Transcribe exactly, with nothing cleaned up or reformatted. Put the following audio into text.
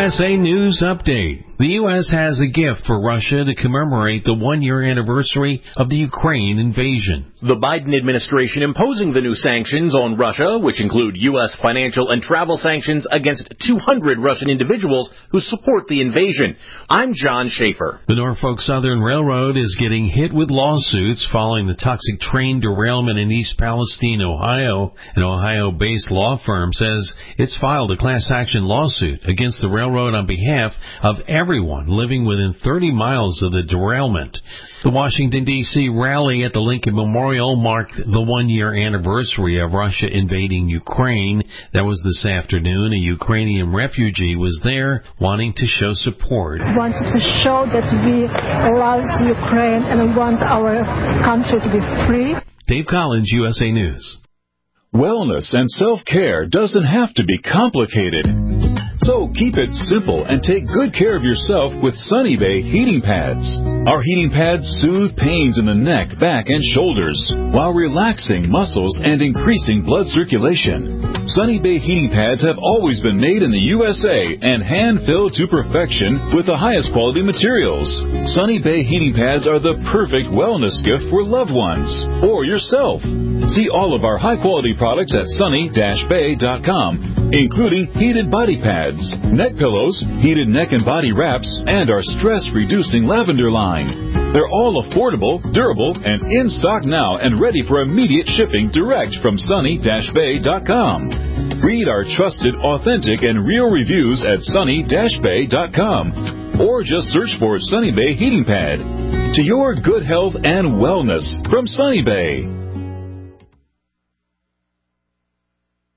S A News Update. The U S has a gift for Russia to commemorate the one-year anniversary of the Ukraine invasion. The Biden administration imposing the new sanctions on Russia, which include U S financial and travel sanctions against two hundred Russian individuals who support the invasion. I'm John Schaefer. The Norfolk Southern Railroad is getting hit with lawsuits following the toxic train derailment in East Palestine, Ohio. An Ohio-based law firm says it's filed a class action lawsuit against the railroad on behalf of everyone living within thirty miles of the derailment. The Washington, D C rally at the Lincoln Memorial marked the one-year anniversary of Russia invading Ukraine. That was this afternoon. A Ukrainian refugee was there wanting to show support. We want to show that we love Ukraine and we want our country to be free. Dave Collins, U S A News. Wellness and self-care doesn't have to be complicated. So keep it simple and take good care of yourself with Sunny Bay heating pads. Our heating pads soothe pains in the neck, back, and shoulders while relaxing muscles and increasing blood circulation. Sunny Bay heating pads have always been made in the U S A and hand-filled to perfection with the highest quality materials. Sunny Bay heating pads are the perfect wellness gift for loved ones or yourself. See all of our high-quality products at sunny dash bay dot com, including heated body pads, neck pillows, heated neck and body wraps, and our stress-reducing lavender line. They're all affordable, durable, and in stock now and ready for immediate shipping direct from sunny dash bay dot com. Read our trusted, authentic, and real reviews at sunny dash bay dot com or just search for Sunny Bay Heating Pad. To your good health and wellness from Sunny Bay.